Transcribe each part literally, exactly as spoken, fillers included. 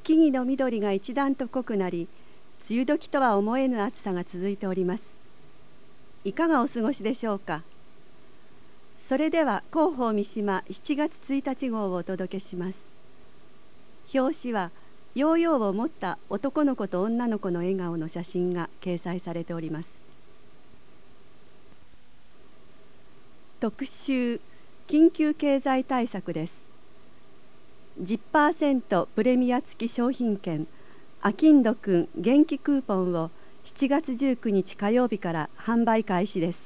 木々の緑が一段と濃くなり、梅雨時とは思えぬ暑さが続いております。いかがお過ごしでしょうか。それでは広報三島しちがつついたち号をお届けします。表紙はヨーヨーを持った男の子と女の子の笑顔の写真が掲載されております。特集緊急経済対策です。じゅっパーセント プレミア付き商品券あきんどくん元気クーポンをしちがつじゅうくにち火曜日から販売開始です。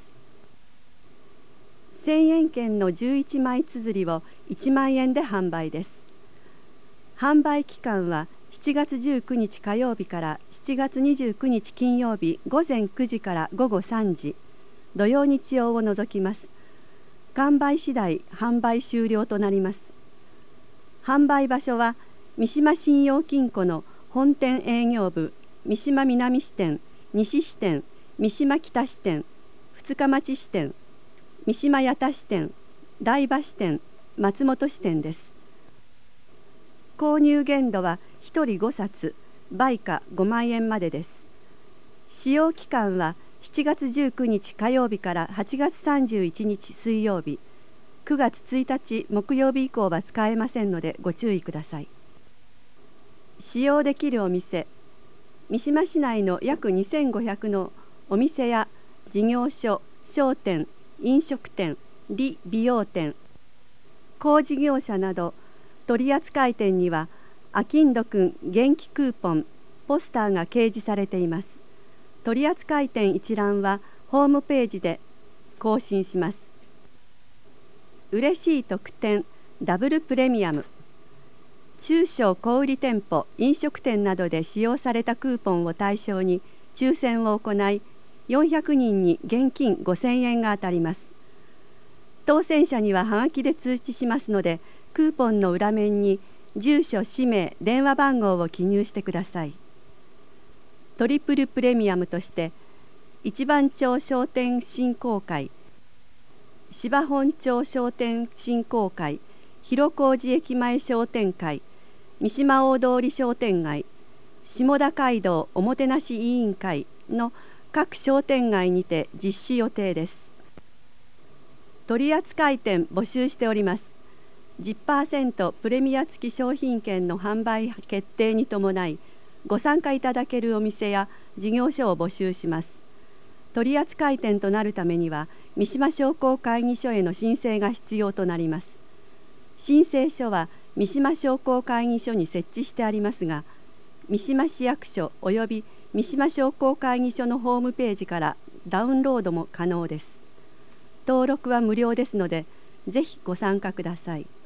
せんえん券のじゅういちまい綴りをいちまんえんで販売です。販売期間はしちがつじゅうくにち火曜日からしちがつにじゅうくにち金曜日ごぜんくじからごごさんじ、土曜日曜を除きます。完売次第販売終了となります。販売場所は三島信用金庫の本店営業部、三島南支店、西支店、三島北支店、二日町支店、三島八田支店、台場支店、松本支店です。購入限度はひとりごさつ、売価ごまんえんまでです。使用期間はしちがつじゅうくにち火曜日からはちがつさんじゅういちにち水曜日、くがつついたち木曜日以降は使えませんのでご注意ください。使用できるお店、三島市内の約にせんごひゃくのお店や事業所、商店、飲食店、理美容店、工事業者など取扱店にはあきんどくん元気クーポン、ポスターが掲示されています。取扱店一覧はホームページで更新します。嬉しい特典ダブルプレミアム、中小小売店舗飲食店などで使用されたクーポンを対象に抽選を行い、よんひゃくにんに現金ごせんえんが当たります。当選者にははがきで通知しますので、クーポンの裏面に住所、氏名、電話番号を記入してください。トリプルプレミアムとして一番町商店振興会、芝本町商店振興会、広小路駅前商店会、三島大通商店街、下田街道おもてなし委員会の各商店街にて実施予定です。取扱店募集しております。じゅっパーセント プレミア付き商品券の販売決定に伴い、ご参加いただけるお店や事業所を募集します。取扱店となるためには三島商工会議所への申請が必要となります。申請書は三島商工会議所に設置してありますが、三島市役所および三島商工会議所のホームページからダウンロードも可能です。登録は無料ですので、ぜひご参加ください。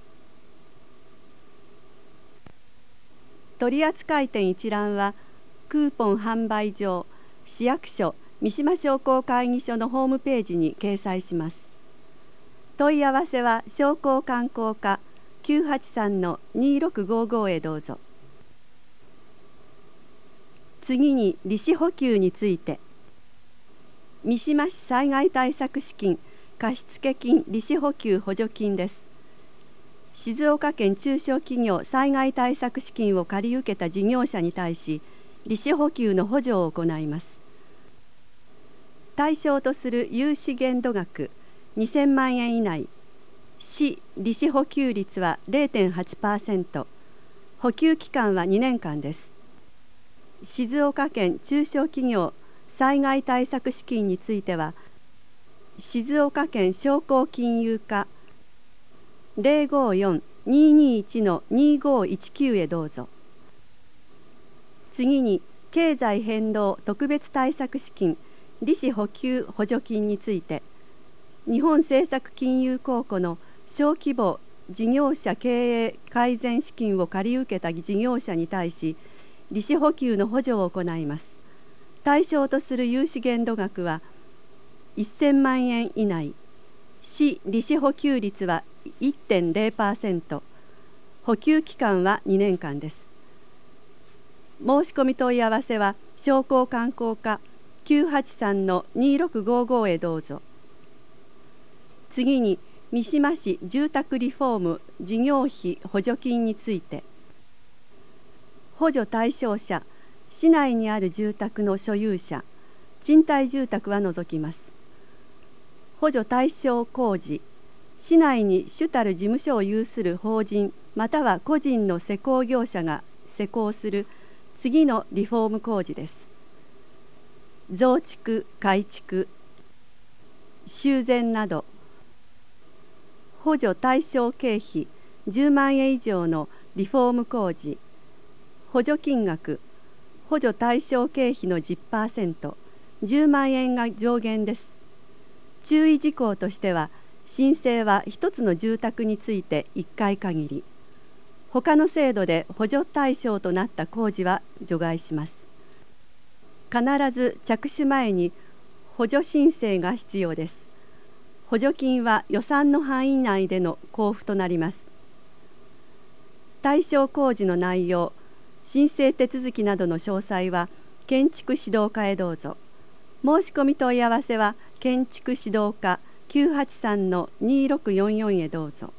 取扱店一覧はクーポン販売場、市役所、三島商工会議所のホームページに掲載します。問い合わせは商工観光課 きゅうはちさんのにろくごご へどうぞ。次に利子補給について、三島市災害対策資金貸付金利子補給補助金です。静岡県中小企業災害対策資金を借り受けた事業者に対し、利子補給の補助を行います。対象とする融資限度額にせんまんえん以内、市利子補給率は れいてんはちパーセント、補給期間はにねんかんです。静岡県中小企業災害対策資金については、静岡県商工金融課 ゼロごよん にーにーいち のにーごーいちきゅう へどうぞ。次に経済変動特別対策資金利子補給補助金について、日本政策金融公庫の小規模事業者経営改善資金を借り受けた事業者に対し、利子補給の補助を行います。対象とする融資限度額はせんまんえん以内、市利子補給率は いってんゼロパーセント、補給期間はにねんかんです。申し込み問い合わせは商工観光課 きゅうはちさんのにろくごご へどうぞ。次に三島市住宅リフォーム事業費補助金について、 補助対象者、市内にある住宅の所有者、賃貸住宅は除きます。補助対象工事、市内に主たる事務所を有する法人または個人の施工業者が施工する次のリフォーム工事です。増築、改築、修繕など、補助対象経費じゅうまんえん以上のリフォーム工事、補助金額、補助対象経費の じゅっパーセント、じゅうまんえんが上限です。注意事項としては、申請は一つの住宅についていっかい限り、他の制度で補助対象となった工事は除外します。必ず着手前に補助申請が必要です。補助金は予算の範囲内での交付となります。対象工事の内容、申請手続きなどの詳細は建築指導課へどうぞ。申し込み問い合わせは建築指導課 きゅうはちさんのにろくよんよん へどうぞ。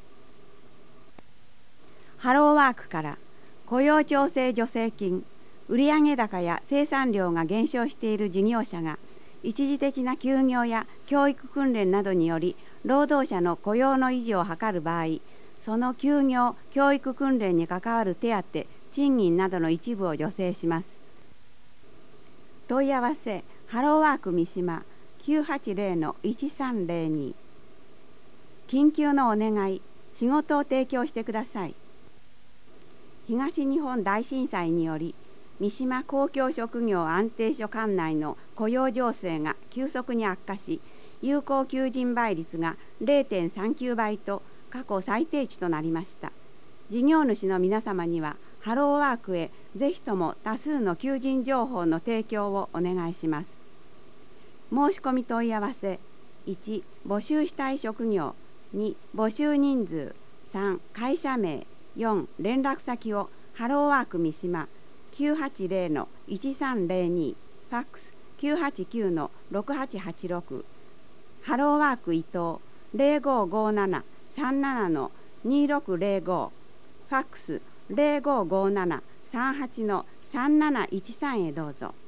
ハローワークから雇用調整助成金、売上高や生産量が減少している事業者が一時的な休業や教育訓練などにより労働者の雇用の維持を図る場合、その休業・教育訓練に関わる手当、賃金などの一部を助成します。問い合わせ、ハローワーク三島 きゅうはちゼロのいちさんゼロに。緊急のお願い、仕事を提供してください。東日本大震災により、三島公共職業安定所管内の雇用情勢が急速に悪化し、有効求人倍率が れいてんさんきゅう 倍と過去最低値となりました。事業主の皆様には、ハローワークへぜひとも多数の求人情報の提供をお願いします。申し込み問い合わせ、いち、募集したい職業、に、募集人数、さん、会社名、よん、連絡先をハローワーク三島 きゅうはちゼロのいちさんゼロに、ファックス きゅうはちきゅうのろくはちはちろく、ハローワーク伊藤 ゼロごごななさんななのにろくゼロご、ファックスゼロごごななさんはちのさんなないちさんへどうぞ。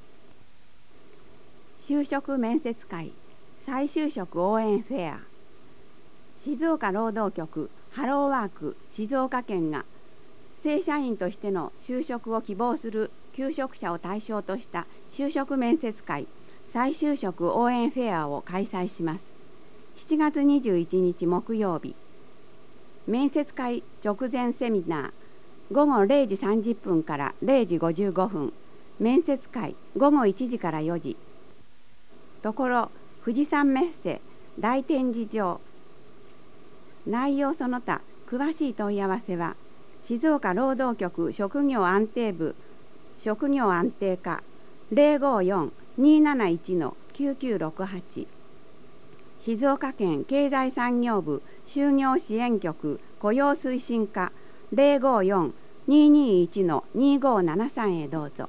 就職面接会、再就職応援フェア。静岡労働局ハローワーク静岡県が正社員としての就職を希望する求職者を対象とした就職面接会、再就職応援フェアを開催します。しちがつにじゅういちにち木曜日、面接会直前セミナー、ごごれいじさんじゅっぷんかられいじごじゅうごふん、面接会ごごいちじからよじ。ところ富士山メッセ大展示場。内容その他詳しい問い合わせは静岡労働局職業安定部職業安定課 ゼロごよん にーなないちのきゅうきゅうろくはち、静岡県経済産業部就業支援局雇用推進課 ゼロごよん にーにーいちのにーごななさん へどうぞ。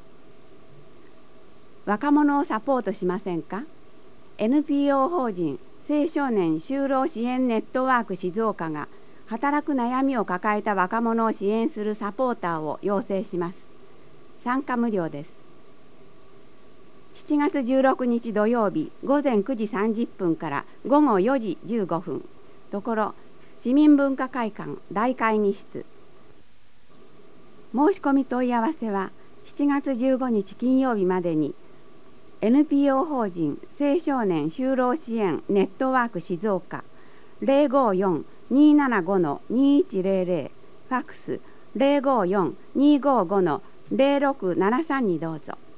若者をサポートしませんか？ エヌピーオー 法人青少年就労支援ネットワーク静岡が働く悩みを抱えた若者を支援するサポーターを養成します。参加無料です。しちがつじゅうろくにち土曜日ごぜんくじさんじゅっぷんからごごよじじゅうごふん、ところ市民文化会館大会議室。申し込み問い合わせはしちがつじゅうごにち金曜日までに エヌピーオー 法人青少年就労支援ネットワーク静岡 ゼロごよん にーななごのにーいちゼロゼロ、ファックスゼロごよん にーごごのゼロろくななさんにどうぞ。